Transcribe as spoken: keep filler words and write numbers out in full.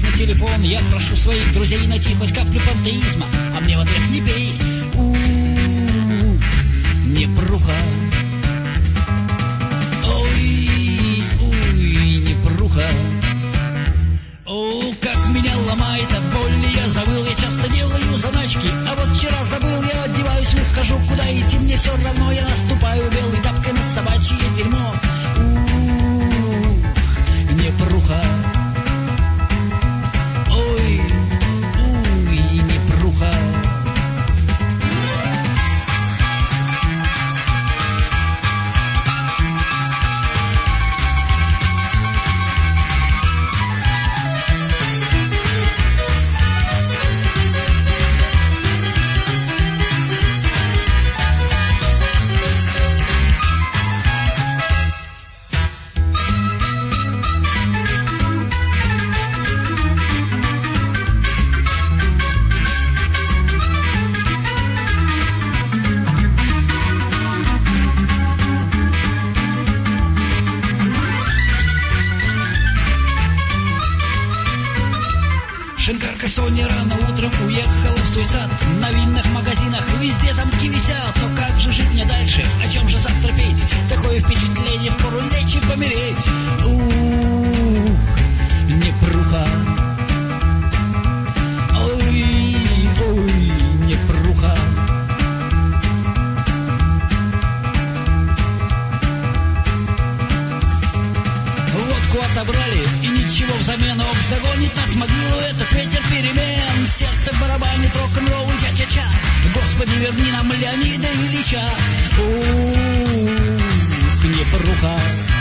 на телефон. Я прошу своих друзей найти хоть каплю пантеизма, а мне в ответ не бей. У-у-у, непруха. Ой, ой, непруха. О, как меня ломает от боли, я забыл, я часто делаю заначки. А вот вчера забыл, я одеваюсь, выхожу, куда идти, мне все равно. Я наступаю белой тапкой на собачье дерьмо. У-у-у, непруха. Ой, ой, непруха. Шинкарка Соня рано утром уехала в свой сад. На винных магазинах везде замки висят. Но как же жить мне дальше? О чем же завтра петь? Такое впечатление, впору лечь и помереть. Ух, непруха. Ой, ой, непруха. Водку отобрали и ничего взамен. Ох, догонит нас могилу этот ветер перемен. Сердце барабанит рок-н-ролл и ча-ча-ча. Господи, верни нам Леонида Ильича. Ух, непруха.